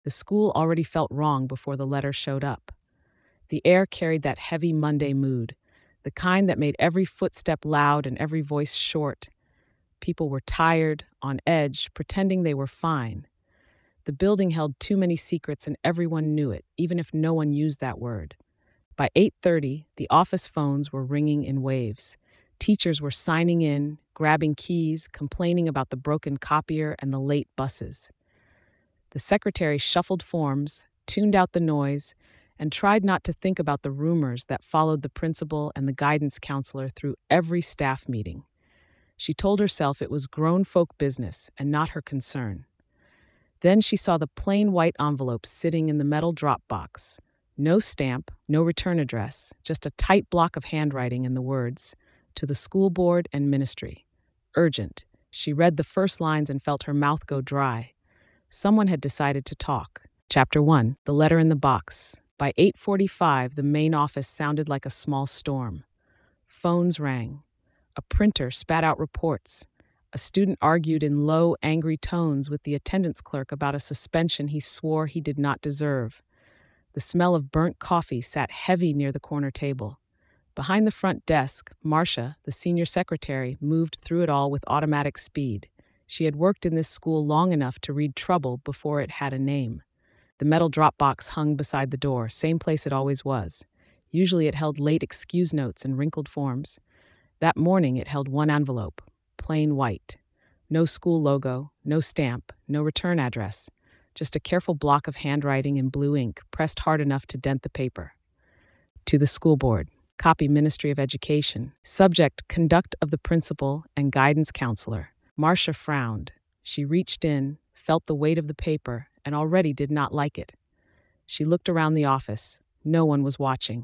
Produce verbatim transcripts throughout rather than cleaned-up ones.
The school already felt wrong before the letter showed up. The air carried that heavy Monday mood, the kind that made every footstep loud and every voice short. People were tired, on edge, pretending they were fine. The building held too many secrets and everyone knew it, even if no one used that word. By eight thirty, the office phones were ringing in waves. Teachers were signing in, grabbing keys, complaining about the broken copier and the late buses. The secretary shuffled forms, tuned out the noise, and tried not to think about the rumors that followed the principal and the guidance counselor through every staff meeting. She told herself it was grown folk business and not her concern. Then she saw the plain white envelope sitting in the metal drop box. No stamp, no return address, just a tight block of handwriting and the words, "To the school board and ministry. Urgent." She read the first lines and felt her mouth go dry. Someone had decided to talk. Chapter one, The Letter in the Box. By eight forty-five, the main office sounded like a small storm. Phones rang. A printer spat out reports. A student argued in low, angry tones with the attendance clerk about a suspension he swore he did not deserve. The smell of burnt coffee sat heavy near the corner table. Behind the front desk, Marcia, the senior secretary, moved through it all with automatic speed. She had worked in this school long enough to read trouble before it had a name. The metal drop box hung beside the door, same place it always was. Usually it held late excuse notes and wrinkled forms. That morning it held one envelope, plain white. No school logo, no stamp, no return address. Just a careful block of handwriting in blue ink, pressed hard enough to dent the paper. To the school board. Copy Ministry of Education. Subject, Conduct of the Principal and Guidance Counselor. Marcia frowned. She reached in, felt the weight of the paper, and already did not like it. She looked around the office. No one was watching.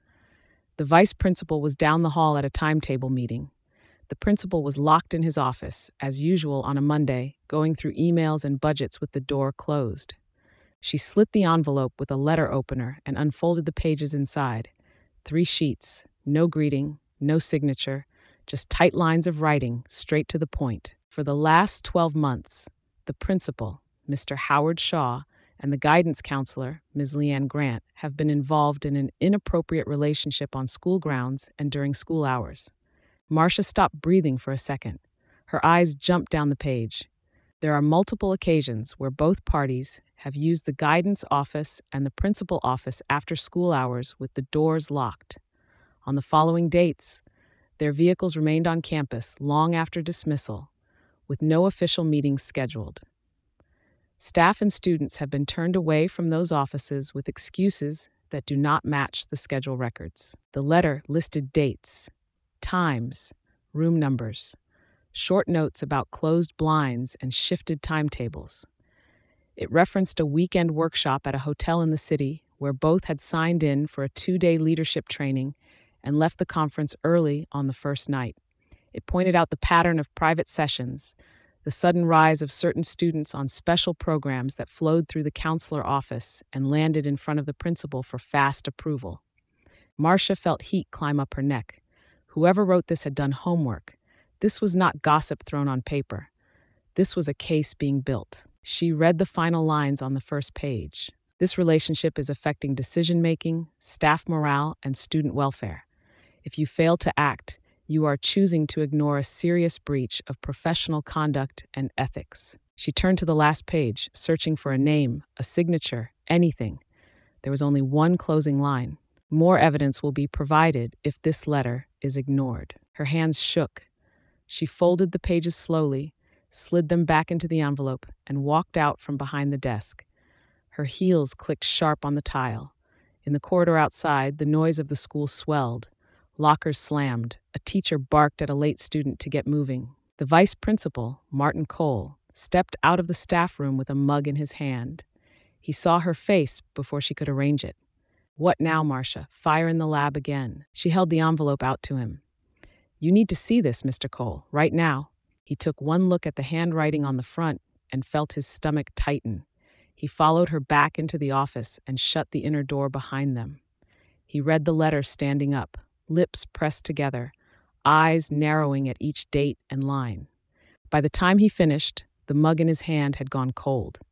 The vice principal was down the hall at a timetable meeting. The principal was locked in his office, as usual on a Monday, going through emails and budgets with the door closed. She slit the envelope with a letter opener and unfolded the pages inside. Three sheets, no greeting, no signature, just tight lines of writing, straight to the point. For the last twelve months, the principal, Mister Howard Shaw, and the guidance counselor, Miz Leanne Grant, have been involved in an inappropriate relationship on school grounds and during school hours. Marcia stopped breathing for a second. Her eyes jumped down the page. There are multiple occasions where both parties have used the guidance office and the principal office after school hours with the doors locked. On the following dates, their vehicles remained on campus long after dismissal, with no official meetings scheduled. Staff and students have been turned away from those offices with excuses that do not match the schedule records. The letter listed dates, times, room numbers, short notes about closed blinds and shifted timetables. It referenced a weekend workshop at a hotel in the city where both had signed in for a two-day leadership training and left the conference early on the first night. It pointed out the pattern of private sessions, the sudden rise of certain students on special programs that flowed through the counselor office and landed in front of the principal for fast approval. Marcia felt heat climb up her neck. Whoever wrote this had done homework. This was not gossip thrown on paper. This was a case being built. She read the final lines on the first page. This relationship is affecting decision-making, staff morale, and student welfare. If you fail to act, you are choosing to ignore a serious breach of professional conduct and ethics. She turned to the last page, searching for a name, a signature, anything. There was only one closing line. More evidence will be provided if this letter is ignored. Her hands shook. She folded the pages slowly, slid them back into the envelope, and walked out from behind the desk. Her heels clicked sharp on the tile. In the corridor outside, the noise of the school swelled. Lockers slammed. A teacher barked at a late student to get moving. The vice principal, Martin Cole, stepped out of the staff room with a mug in his hand. He saw her face before she could arrange it. What now, Marcia? Fire in the lab again. She held the envelope out to him. You need to see this, Mister Cole, right now. He took one look at the handwriting on the front and felt his stomach tighten. He followed her back into the office and shut the inner door behind them. He read the letter standing up, lips pressed together, eyes narrowing at each date and line. By the time he finished, the mug in his hand had gone cold.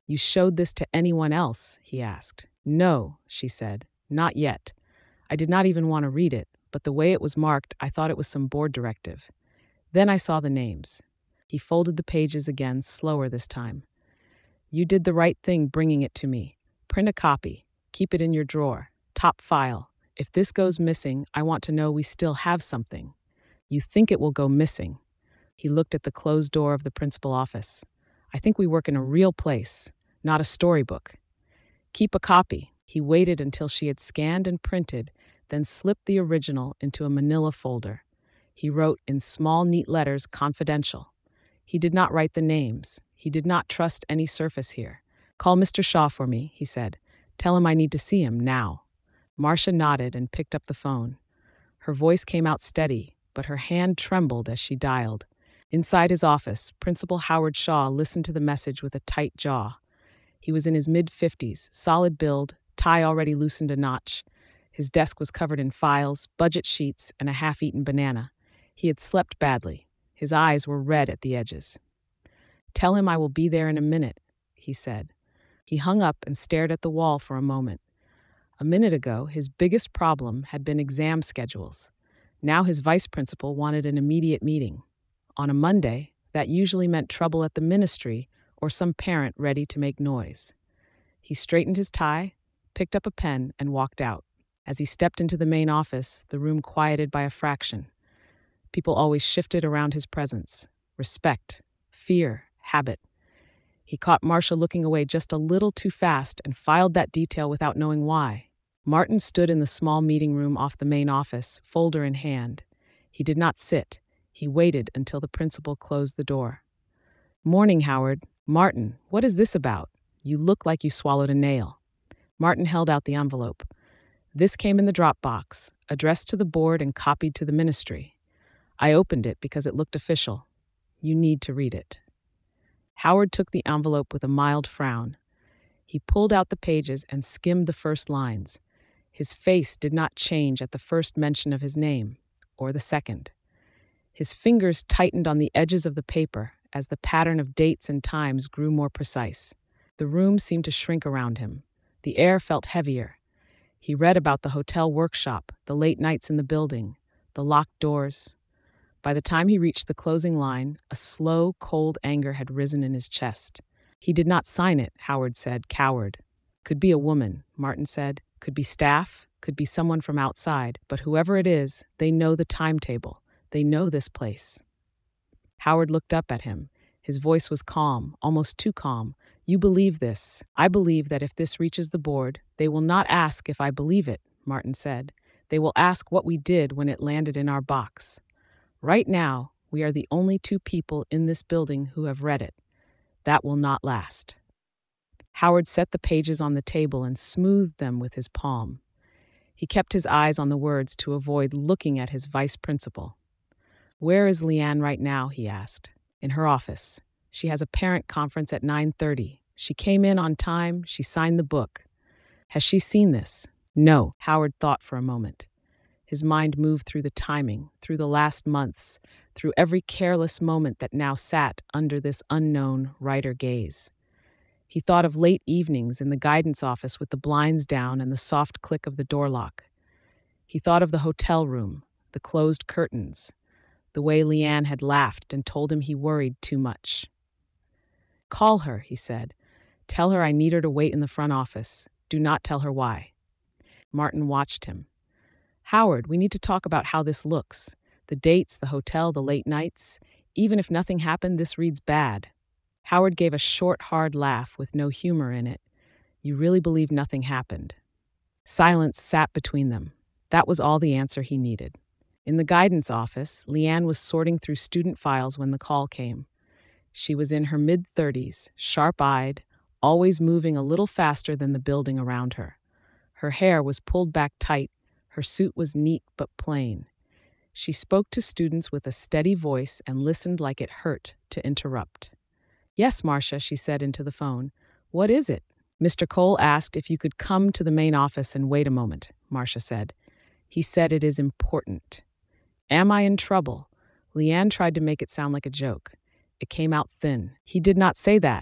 You showed this to anyone else? He asked. No, she said. Not yet. I did not even want to read it, but the way it was marked, I thought it was some board directive. Then I saw the names. He folded the pages again, slower this time. You did the right thing bringing it to me. Print a copy. Keep it in your drawer. Top file. If this goes missing, I want to know we still have something. You think it will go missing. He looked at the closed door of the principal office. I think we work in a real place, not a storybook. Keep a copy. He waited until she had scanned and printed, then slipped the original into a manila folder. He wrote in small, neat letters, confidential. He did not write the names. He did not trust any surface here. Call Mister Shaw for me, he said. Tell him I need to see him now. Marcia nodded and picked up the phone. Her voice came out steady, but her hand trembled as she dialed. Inside his office, Principal Howard Shaw listened to the message with a tight jaw. He was in his mid-fifties, solid build, tie already loosened a notch. His desk was covered in files, budget sheets, and a half-eaten banana. He had slept badly. His eyes were red at the edges. Tell him I will be there in a minute, he said. He hung up and stared at the wall for a moment. A minute ago, his biggest problem had been exam schedules. Now his vice principal wanted an immediate meeting. On a Monday, that usually meant trouble at the ministry or some parent ready to make noise. He straightened his tie, picked up a pen, and walked out. As he stepped into the main office, the room quieted by a fraction. People always shifted around his presence. Respect, fear, habit. He caught Marcia looking away just a little too fast and filed that detail without knowing why. Martin stood in the small meeting room off the main office, folder in hand. He did not sit. He waited until the principal closed the door. Morning, Howard. Martin, what is this about? You look like you swallowed a nail. Martin held out the envelope. This came in the drop box, addressed to the board and copied to the ministry. I opened it because it looked official. You need to read it. Howard took the envelope with a mild frown. He pulled out the pages and skimmed the first lines. His face did not change at the first mention of his name, or the second. His fingers tightened on the edges of the paper as the pattern of dates and times grew more precise. The room seemed to shrink around him. The air felt heavier. He read about the hotel workshop, the late nights in the building, the locked doors. By the time he reached the closing line, a slow, cold anger had risen in his chest. He did not sign it, Howard said, coward. Could be a woman, Martin said. Could be staff, could be someone from outside, but whoever it is, they know the timetable. They know this place. Howard looked up at him. His voice was calm, almost too calm. You believe this. I believe that if this reaches the board, they will not ask if I believe it, Martin said. They will ask what we did when it landed in our box. Right now, we are the only two people in this building who have read it. That will not last. Howard set the pages on the table and smoothed them with his palm. He kept his eyes on the words to avoid looking at his vice principal. Where is Leanne right now, he asked. In her office. She has a parent conference at nine thirty. She came in on time. She signed the book. Has she seen this? No, Howard thought for a moment. His mind moved through the timing, through the last months, through every careless moment that now sat under this unknown writer gaze. He thought of late evenings in the guidance office with the blinds down and the soft click of the door lock. He thought of the hotel room, the closed curtains, the way Leanne had laughed and told him he worried too much. Call her, he said. Tell her I need her to wait in the front office. Do not tell her why. Martin watched him. Howard, we need to talk about how this looks. The dates, the hotel, the late nights. Even if nothing happened, this reads bad. Howard gave a short, hard laugh with no humor in it. You really believe nothing happened? Silence sat between them. That was all the answer he needed. In the guidance office, Leanne was sorting through student files when the call came. She was in her mid-thirties, sharp-eyed, always moving a little faster than the building around her. Her hair was pulled back tight. Her suit was neat but plain. She spoke to students with a steady voice and listened like it hurt to interrupt. Yes, Marcia, she said into the phone. What is it? Mister Cole asked if you could come to the main office and wait a moment, Marcia said. He said it is important. Am I in trouble? Leanne tried to make it sound like a joke. It came out thin. He did not say that.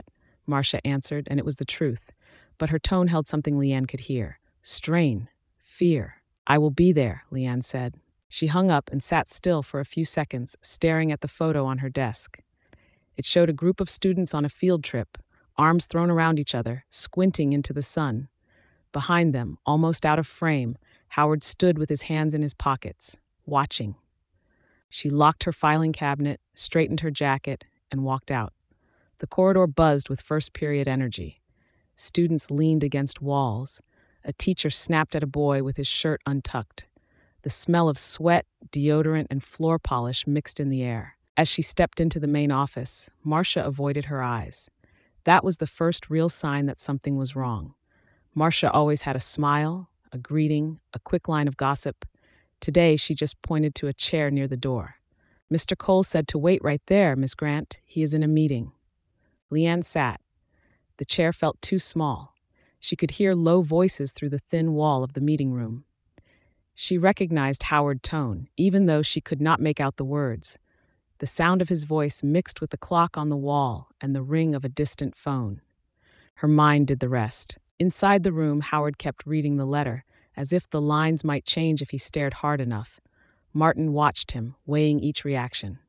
Marcia answered, and it was the truth. But her tone held something Leanne could hear. Strain. Fear. I will be there, Leanne said. She hung up and sat still for a few seconds, staring at the photo on her desk. It showed a group of students on a field trip, arms thrown around each other, squinting into the sun. Behind them, almost out of frame, Howard stood with his hands in his pockets, watching. She locked her filing cabinet, straightened her jacket, and walked out. The corridor buzzed with first period energy. Students leaned against walls. A teacher snapped at a boy with his shirt untucked. The smell of sweat, deodorant, and floor polish mixed in the air. As she stepped into the main office, Marcia avoided her eyes. That was the first real sign that something was wrong. Marcia always had a smile, a greeting, a quick line of gossip. Today, she just pointed to a chair near the door. Mister Cole said to wait right there, Miss Grant. He is in a meeting. Leanne sat. The chair felt too small. She could hear low voices through the thin wall of the meeting room. She recognized Howard's tone, even though she could not make out the words. The sound of his voice mixed with the clock on the wall and the ring of a distant phone. Her mind did the rest. Inside the room, Howard kept reading the letter, as if the lines might change if he stared hard enough. Martin watched him, weighing each reaction.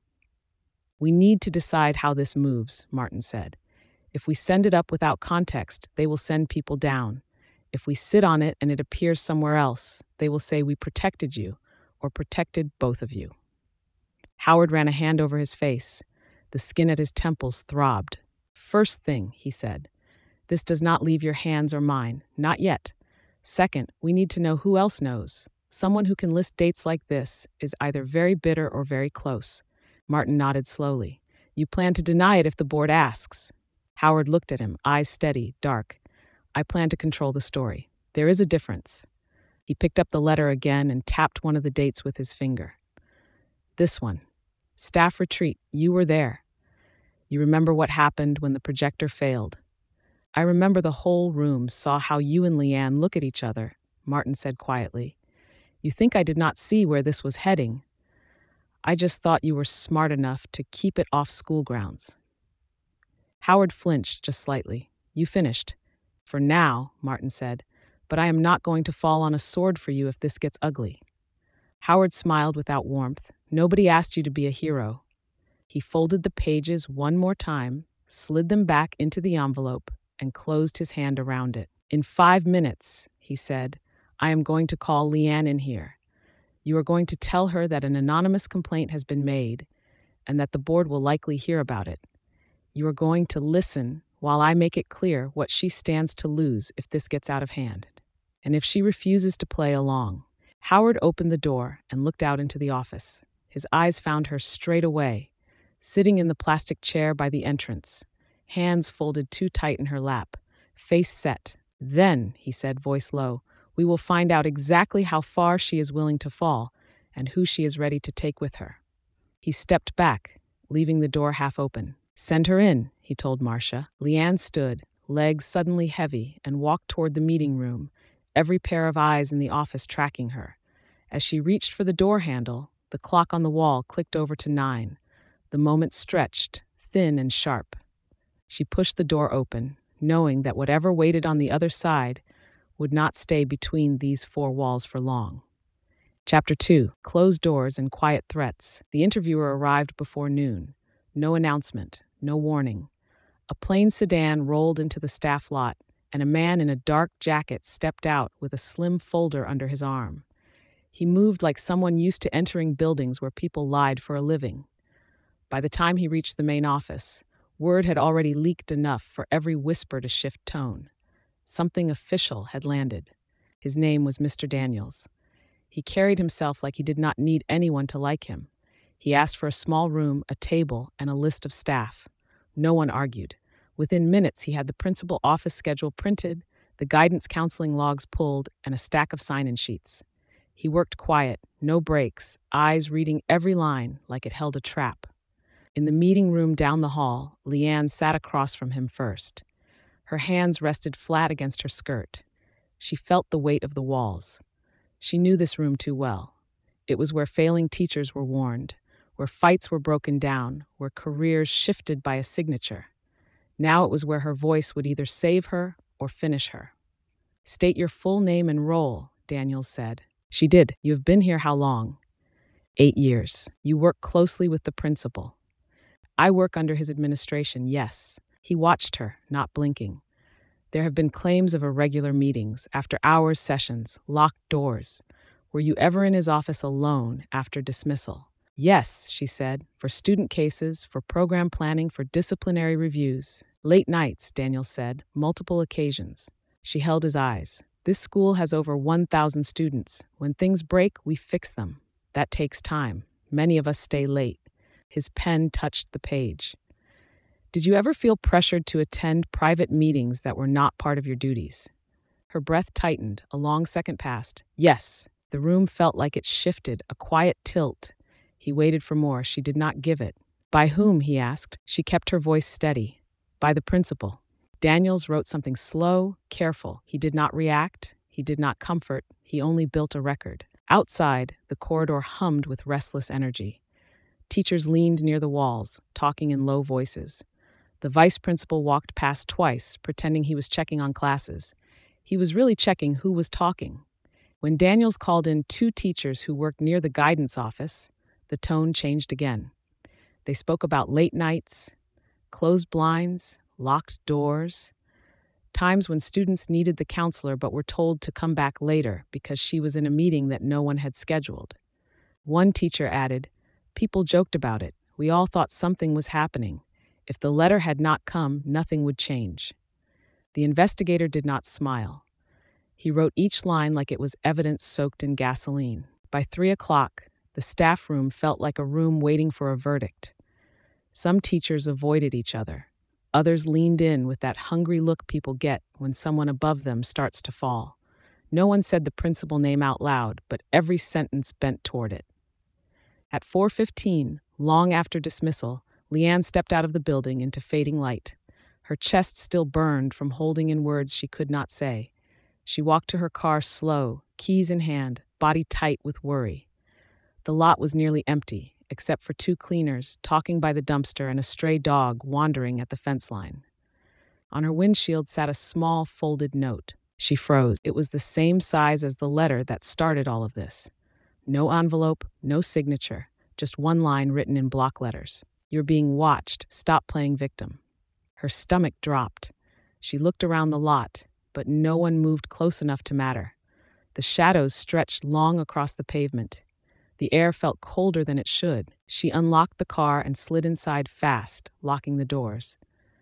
We need to decide how this moves, Martin said. If we send it up without context, they will send people down. If we sit on it and it appears somewhere else, they will say we protected you, or protected both of you. Howard ran a hand over his face. The skin at his temples throbbed. First thing, he said, this does not leave your hands or mine, not yet. Second, we need to know who else knows. Someone who can list dates like this is either very bitter or very close. Martin nodded slowly. You plan to deny it if the board asks. Howard looked at him, eyes steady, dark. I plan to control the story. There is a difference. He picked up the letter again and tapped one of the dates with his finger. This one. Staff retreat. You were there. You remember what happened when the projector failed. I remember the whole room saw how you and Leanne look at each other, Martin said quietly. You think I did not see where this was heading. I just thought you were smart enough to keep it off school grounds. Howard flinched just slightly. You finished. For now, Martin said, but I am not going to fall on a sword for you if this gets ugly. Howard smiled without warmth. Nobody asked you to be a hero. He folded the pages one more time, slid them back into the envelope, and closed his hand around it. In five minutes, he said, I am going to call Leanne in here. You are going to tell her that an anonymous complaint has been made and that the board will likely hear about it. You are going to listen while I make it clear what she stands to lose if this gets out of hand. And if she refuses to play along. Howard opened the door and looked out into the office. His eyes found her straight away, sitting in the plastic chair by the entrance, hands folded too tight in her lap, face set. Then, he said, voice low, we will find out exactly how far she is willing to fall and who she is ready to take with her. He stepped back, leaving the door half open. Send her in, he told Marcia. Leanne stood, legs suddenly heavy, and walked toward the meeting room, every pair of eyes in the office tracking her. As she reached for the door handle, the clock on the wall clicked over to nine. The moment stretched, thin and sharp. She pushed the door open, knowing that whatever waited on the other side would not stay between these four walls for long. Chapter two. Closed doors and quiet threats. The interviewer arrived before noon. No announcement, no warning. A plain sedan rolled into the staff lot, and a man in a dark jacket stepped out with a slim folder under his arm. He moved like someone used to entering buildings where people lied for a living. By the time he reached the main office, word had already leaked enough for every whisper to shift tone. Something official had landed. His name was Mister Daniels. He carried himself like he did not need anyone to like him. He asked for a small room, a table, and a list of staff. No one argued. Within minutes, he had the principal office schedule printed, the guidance counseling logs pulled, and a stack of sign-in sheets. He worked quiet, no breaks, eyes reading every line like it held a trap. In the meeting room down the hall, Leanne sat across from him first. Her hands rested flat against her skirt. She felt the weight of the walls. She knew this room too well. It was where failing teachers were warned, where fights were broken down, where careers shifted by a signature. Now it was where her voice would either save her or finish her. "State your full name and role," Daniels said. She did. "You have been here how long?" "Eight years. You work closely with the principal." "I work under his administration, yes." He watched her, not blinking. "There have been claims of irregular meetings, after-hours sessions, locked doors. Were you ever in his office alone after dismissal?" "Yes," she said, "for student cases, for program planning, for disciplinary reviews." "Late nights," Daniels said, "multiple occasions." She held his eyes. "This school has over one thousand students. When things break, we fix them. That takes time. Many of us stay late." His pen touched the page. "Did you ever feel pressured to attend private meetings that were not part of your duties?" Her breath tightened. A long second passed. "Yes." The room felt like it shifted, a quiet tilt. He waited for more. She did not give it. "By whom?" he asked. She kept her voice steady. "By the principal." Daniels wrote something slow, careful. He did not react. He did not comfort. He only built a record. Outside, the corridor hummed with restless energy. Teachers leaned near the walls, talking in low voices. The vice principal walked past twice, pretending he was checking on classes. He was really checking who was talking. When Daniels called in two teachers who worked near the guidance office, the tone changed again. They spoke about late nights, closed blinds, locked doors, times when students needed the counselor but were told to come back later because she was in a meeting that no one had scheduled. One teacher added, "People joked about it. We all thought something was happening. If the letter had not come, nothing would change." The investigator did not smile. He wrote each line like it was evidence soaked in gasoline. By three o'clock, the staff room felt like a room waiting for a verdict. Some teachers avoided each other. Others leaned in with that hungry look people get when someone above them starts to fall. No one said the principal name out loud, but every sentence bent toward it. At four fifteen, long after dismissal, Leanne stepped out of the building into fading light. Her chest still burned from holding in words she could not say. She walked to her car slow, keys in hand, body tight with worry. The lot was nearly empty, except for two cleaners talking by the dumpster and a stray dog wandering at the fence line. On her windshield sat a small folded note. She froze. It was the same size as the letter that started all of this. No envelope, no signature, just one line written in block letters. "You're being watched. Stop playing victim." Her stomach dropped. She looked around the lot, but no one moved close enough to matter. The shadows stretched long across the pavement. The air felt colder than it should. She unlocked the car and slid inside fast, locking the doors.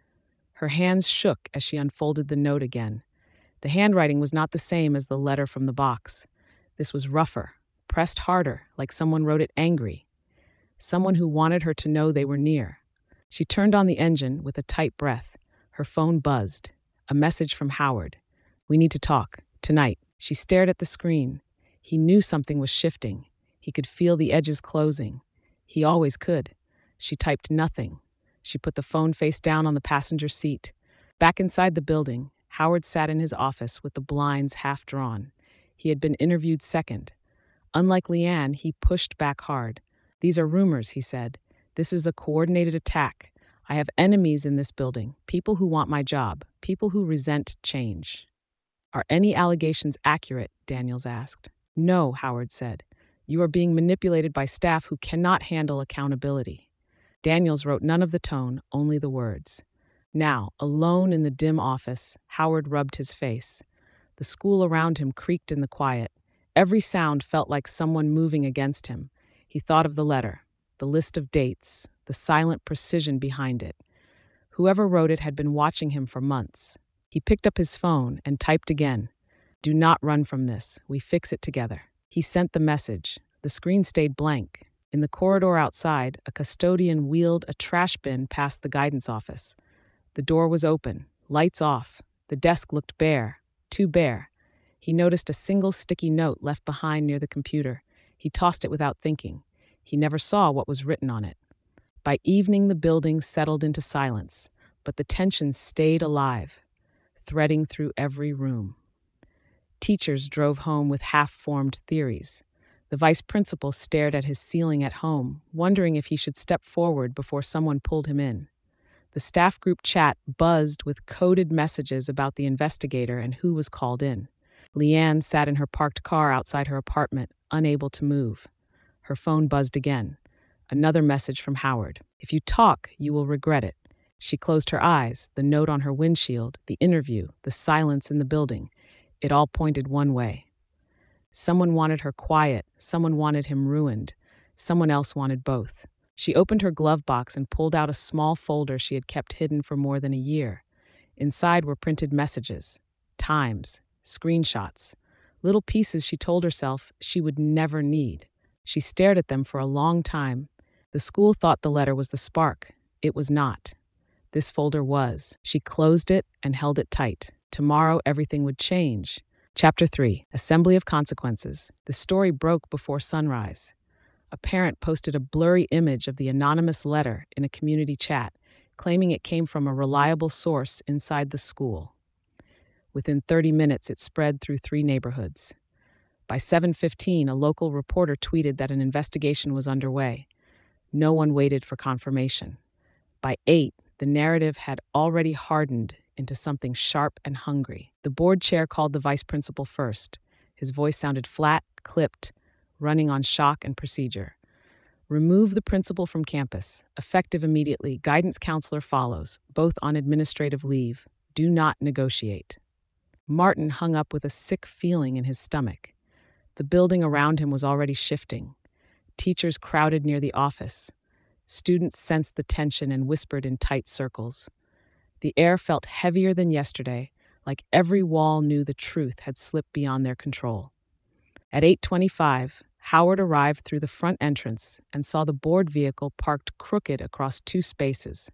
Her hands shook as she unfolded the note again. The handwriting was not the same as the letter from the box. This was rougher, pressed harder, like someone wrote it angry. Someone who wanted her to know they were near. She turned on the engine with a tight breath. Her phone buzzed. A message from Howard. "We need to talk. Tonight." She stared at the screen. He knew something was shifting. He could feel the edges closing. He always could. She typed nothing. She put the phone face down on the passenger seat. Back inside the building, Howard sat in his office with the blinds half drawn. He had been interviewed second. Unlike Leanne, he pushed back hard. "These are rumors," he said. "This is a coordinated attack. I have enemies in this building, people who want my job, people who resent change." "Are any allegations accurate?" Daniels asked. "No," Howard said. "You are being manipulated by staff who cannot handle accountability." Daniels wrote none of the tone, only the words. Now, alone in the dim office, Howard rubbed his face. The school around him creaked in the quiet. Every sound felt like someone moving against him. He thought of the letter, the list of dates, the silent precision behind it. Whoever wrote it had been watching him for months. He picked up his phone and typed again. "Do not run from this. We fix it together." He sent the message. The screen stayed blank. In the corridor outside, a custodian wheeled a trash bin past the guidance office. The door was open, lights off. The desk looked bare, too bare. He noticed a single sticky note left behind near the computer. He tossed it without thinking. He never saw what was written on it. By evening, the building settled into silence, but the tension stayed alive, threading through every room. Teachers drove home with half-formed theories. The vice principal stared at his ceiling at home, wondering if he should step forward before someone pulled him in. The staff group chat buzzed with coded messages about the investigator and who was called in. Leanne sat in her parked car outside her apartment, unable to move. Her phone buzzed again. Another message from Howard. If you talk, you will regret it. She closed her eyes, the note on her windshield, the interview, the silence in the building. It all pointed one way. Someone wanted her quiet, someone wanted him ruined, someone else wanted both. She opened her glove box and pulled out a small folder she had kept hidden for more than a year. Inside were printed messages, times, screenshots, little pieces she told herself she would never need. She stared at them for a long time. The school thought the letter was the spark. It was not. This folder was. She closed it and held it tight. Tomorrow everything would change. Chapter three. Assembly of Consequences. The story broke before sunrise. A parent posted a blurry image of the anonymous letter in a community chat, claiming it came from a reliable source inside the school. Within thirty minutes, it spread through three neighborhoods. By seven fifteen, a local reporter tweeted that an investigation was underway. No one waited for confirmation. By eight, the narrative had already hardened into something sharp and hungry. The board chair called the vice principal first. His voice sounded flat, clipped, running on shock and procedure. Remove the principal from campus. Effective immediately. Guidance counselor follows, both on administrative leave. Do not negotiate. Martin hung up with a sick feeling in his stomach. The building around him was already shifting. Teachers crowded near the office. Students sensed the tension and whispered in tight circles. The air felt heavier than yesterday, like every wall knew the truth had slipped beyond their control. At eight twenty-five, Howard arrived through the front entrance and saw the board vehicle parked crooked across two spaces.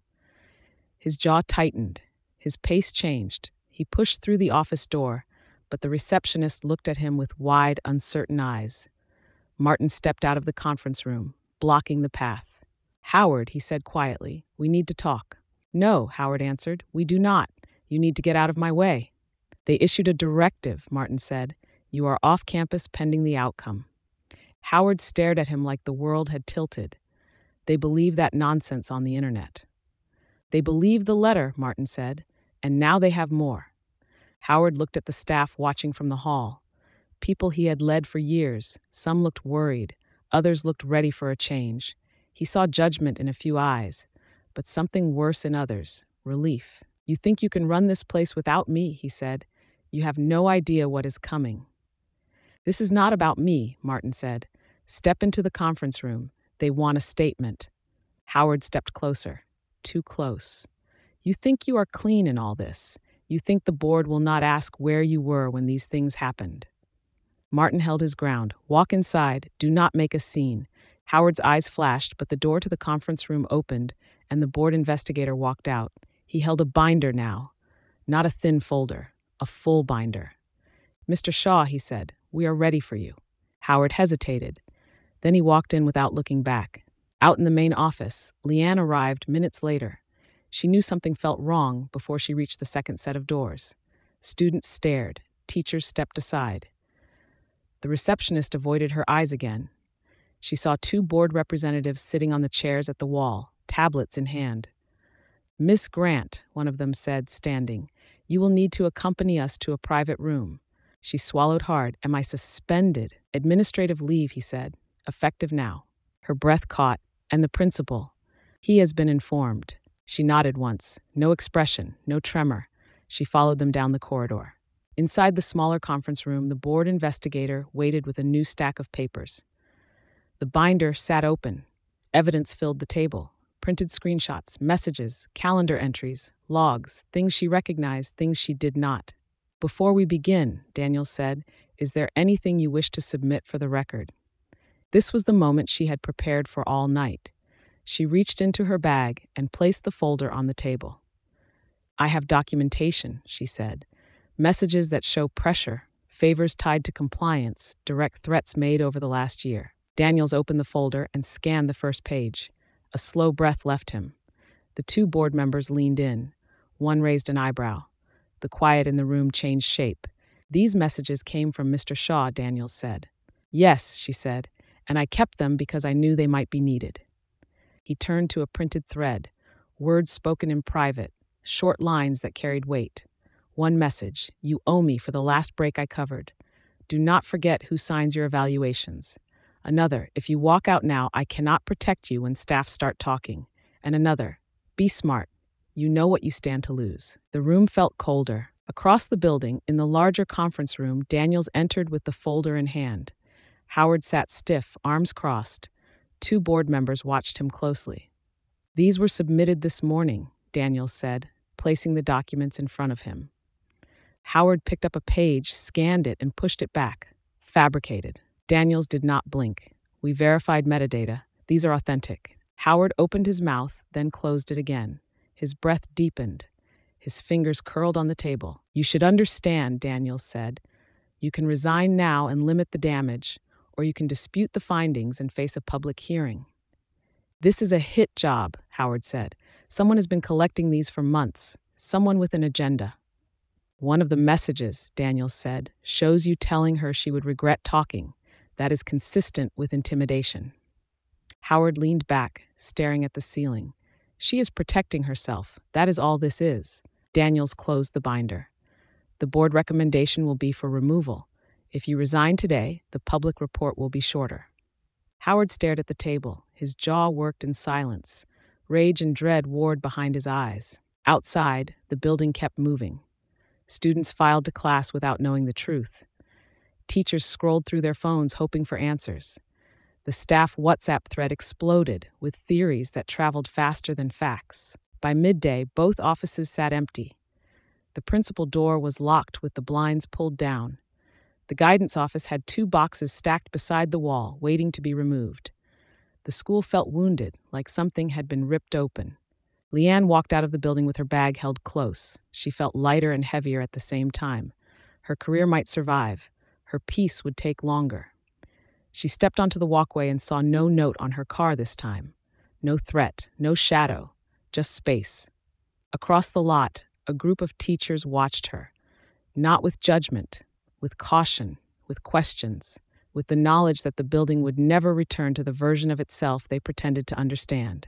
His jaw tightened. His pace changed. He pushed through the office door, but the receptionist looked at him with wide, uncertain eyes. Martin stepped out of the conference room, blocking the path. "Howard," he said quietly, "we need to talk." "No," Howard answered, "we do not. You need to get out of my way." "They issued a directive," Martin said. "You are off campus pending the outcome." Howard stared at him like the world had tilted. "They believe that nonsense on the internet." "They believe the letter," Martin said, "and now they have more." Howard looked at the staff watching from the hall. People he had led for years. Some looked worried. Others looked ready for a change. He saw judgment in a few eyes, but something worse in others, relief. "You think you can run this place without me," he said. "You have no idea what is coming." "This is not about me," Martin said. "Step into the conference room. They want a statement." Howard stepped closer. Too close. "You think you are clean in all this. You think the board will not ask where you were when these things happened." Martin held his ground. "Walk inside. Do not make a scene." Howard's eyes flashed, but the door to the conference room opened, and the board investigator walked out. He held a binder now. Not a thin folder. A full binder. "Mister Shaw," he said, "we are ready for you." Howard hesitated. Then he walked in without looking back. Out in the main office, Leanne arrived minutes later. She knew something felt wrong before she reached the second set of doors. Students stared. Teachers stepped aside. The receptionist avoided her eyes again. She saw two board representatives sitting on the chairs at the wall, tablets in hand. "Miss Grant," one of them said, standing, "you will need to accompany us to a private room." She swallowed hard. "Am I suspended?" "Administrative leave," he said. "Effective now." Her breath caught. "And the principal?" "He has been informed." She nodded once. No expression, no tremor. She followed them down the corridor. Inside the smaller conference room, the board investigator waited with a new stack of papers. The binder sat open. Evidence filled the table. Printed screenshots, messages, calendar entries, logs, things she recognized, things she did not. "Before we begin," Daniels said, "is there anything you wish to submit for the record?" This was the moment she had prepared for all night. She reached into her bag and placed the folder on the table. "I have documentation," she said. "Messages that show pressure, favors tied to compliance, direct threats made over the last year." Daniels opened the folder and scanned the first page. A slow breath left him. The two board members leaned in. One raised an eyebrow. The quiet in the room changed shape. "These messages came from Mister Shaw," Daniels said. "Yes," she said, "and I kept them because I knew they might be needed." He turned to a printed thread. words spoken in private, short lines that carried weight. One message: you owe me for the last break I covered. Do not forget who signs your evaluations. Another: if you walk out now, I cannot protect you when staff start talking. And another: be smart. You know what you stand to lose. The room felt colder. Across the building, in the larger conference room, Daniels entered with the folder in hand. Howard sat stiff, arms crossed. Two board members watched him closely. These were submitted this morning, Daniels said, placing the documents in front of him. Howard picked up a page, scanned it, and pushed it back. Fabricated. Daniels did not blink. We verified metadata. These are authentic. Howard opened his mouth, then closed it again. His breath deepened. His fingers curled on the table. You should understand, Daniels said. You can resign now and limit the damage, or you can dispute the findings and face a public hearing. This is a hit job, Howard said. Someone has been collecting these for months. Someone with an agenda. One of the messages, Daniels said, shows you telling her she would regret talking. That is consistent with intimidation. Howard leaned back, staring at the ceiling. She is protecting herself. That is all this is. Daniels closed the binder. The board recommendation will be for removal. If you resign today, the public report will be shorter. Howard stared at the table. His jaw worked in silence. Rage and dread warred behind his eyes. Outside, the building kept moving. Students filed to class without knowing the truth. Teachers scrolled through their phones hoping for answers. The staff WhatsApp thread exploded with theories that traveled faster than facts. By midday, both offices sat empty. The principal door was locked with the blinds pulled down. The guidance office had two boxes stacked beside the wall, waiting to be removed. The school felt wounded, like something had been ripped open. Leanne walked out of the building with her bag held close. She felt lighter and heavier at the same time. Her career might survive. Her peace would take longer. She stepped onto the walkway and saw no note on her car this time. No threat, no shadow, just space. Across the lot, a group of teachers watched her. Not with judgment, with caution, with questions, with the knowledge that the building would never return to the version of itself they pretended to understand.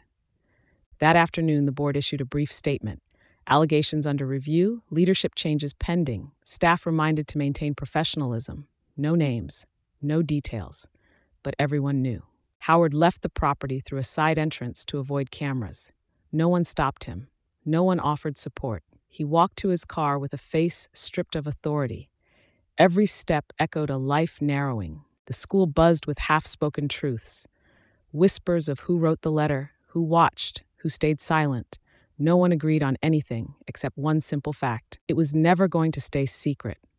That afternoon, the board issued a brief statement. Allegations under review, leadership changes pending, staff reminded to maintain professionalism. No names, no details, but everyone knew. Howard left the property through a side entrance to avoid cameras. No one stopped him. No one offered support. He walked to his car with a face stripped of authority. Every step echoed a life narrowing. The school buzzed with half-spoken truths. Whispers of who wrote the letter, who watched, who stayed silent. No one agreed on anything except one simple fact. It was never going to stay secret.